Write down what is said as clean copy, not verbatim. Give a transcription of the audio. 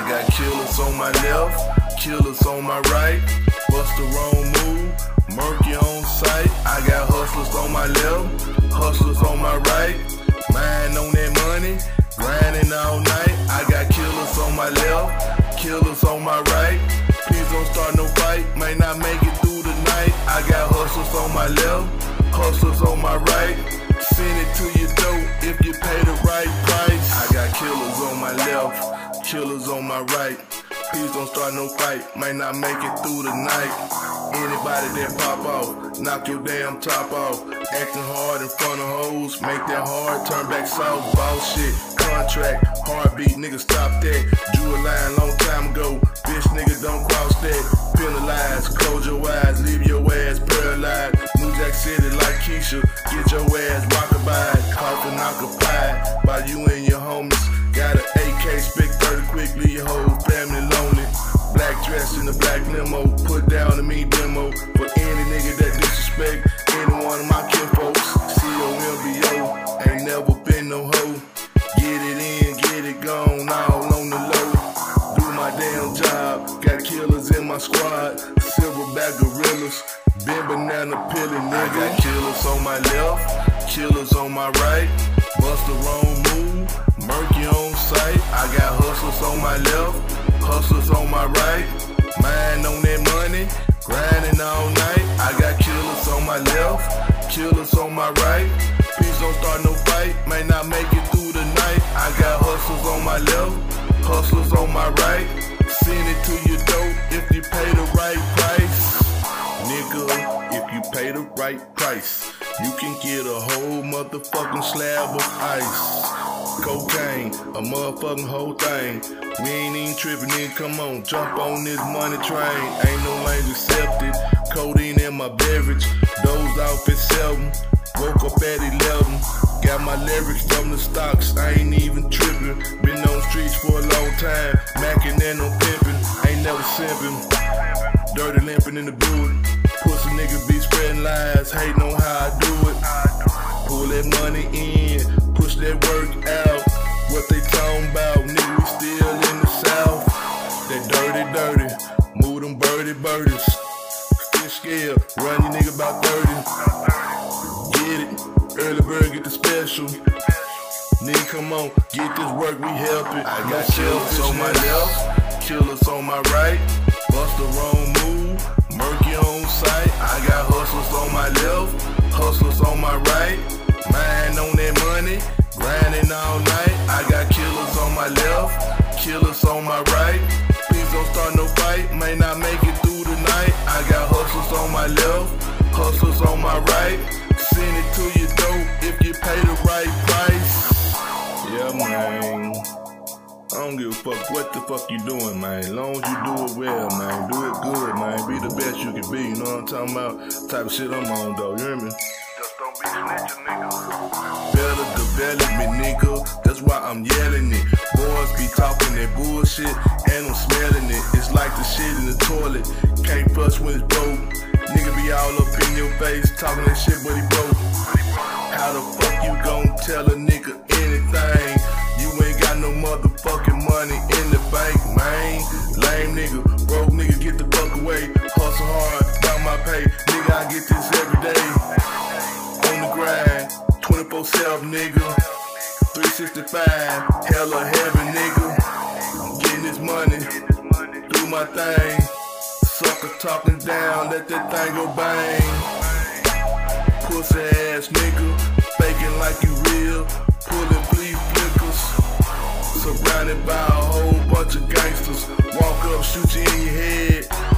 got killers on my left, killers on my right. Bust the wrong move, murky on sight. I got hustlers on my left, hustlers on my right. Mind on that money, grinding all night. I got killers on my left, killers on my right. Please don't start no fight, may not make it through the night. I got hustlers on my left, hustlers on my right. Send it to your door if you pay the right price. I got killers on my left, killers on my right. Please don't start no fight, might not make it through the night. Anybody that pop off, knock your damn top off. Acting hard in front of hoes, make that hard, turn back soft. Boss shit, contract, heartbeat, nigga stop that. Drew a line long time ago, bitch nigga don't cross that. Penalize, close your eyes, leave your ass paralyzed. New Jack City like Keisha, get your ass rockabye. Coffin occupied by you and your homies. Got an AK, spec 30 quickly, your whole family lonely. Black dress in the black limo, put down to me demo. For any nigga that disrespect any one of my kinfolks. COMBO, ain't never been no hoe. Get it in, get it gone, all on the low. Do my damn job, got killers in my squad. Silverback gorillas, been banana peeling, nigga. I got killers on my left, killers on my right. Bust the wrong move, murky on sight. I got hustlers on my left, hustlers on my right. Mind on that money, grinding all night. I got killers on my left, killers on my right. Please don't start no fight, may not make it through the night. I got hustlers on my left, hustlers on my right. Send it to your door if you pay the right price. Nigga, if you pay the right price, you can get a whole motherfucking slab of ice. Cocaine, a motherfucking whole thing. We ain't even tripping, nigga, come on, jump on this money train. Ain't no lanes accepted, codeine in my beverage. Dozed off at 7, woke up at 11. Got my lyrics from the stocks, I ain't even tripping. Been on streets for a long time, macking and no pimping. Ain't never simping, dirty limping in the building. Pussy nigga be spreading lies, hating on how I do it. Pull that money in, push that work out. What they talking about, nigga, we still in the south. That dirty, move them birdies. Fish scale, run your nigga about 30. Get it, early bird get the special. Nigga, come on, get this work, we help it. I got killers on my left, killers on my right. Bust the wrong move, murky on sight. I got hustlers on my left, hustlers on my right. Mind on that money, grinding all night. I got killers on my left, killers on my right. Please don't start no fight, may not make it through the night. I got hustlers on my left, hustlers on my right. Send it to your door if you pay the right price. Yeah, man, I don't give a fuck what the fuck you doing, man. As long as you do it well, man. Do it good, man. Be the best you can be, you know what I'm talking about? Type of shit I'm on, though, you hear me? Just don't be snitching, nigga. Better develop me, nigga. That's why I'm yelling it. Boys be talking that bullshit, and I'm smelling it. It's like the shit in the toilet. Can't flush when it's broke. Nigga be all up in your face, talking that shit, but he broke. How the fuck you gon' tell a nigga anything? You ain't got no motherfucking money in the bank, man. Lame nigga, broke nigga, get the fuck away. Hustle hard, got my pay. Nigga, I get this every day. On the grind, 24/7, nigga. 365, hella heavy, nigga. I'm getting this money, do my thing. Sucker talking down, let that thing go bang. Pussy ass nigga, faking like you real, pulling bleed flickers. Surrounded by a whole bunch of gangsters, walk up, shoot you in your head.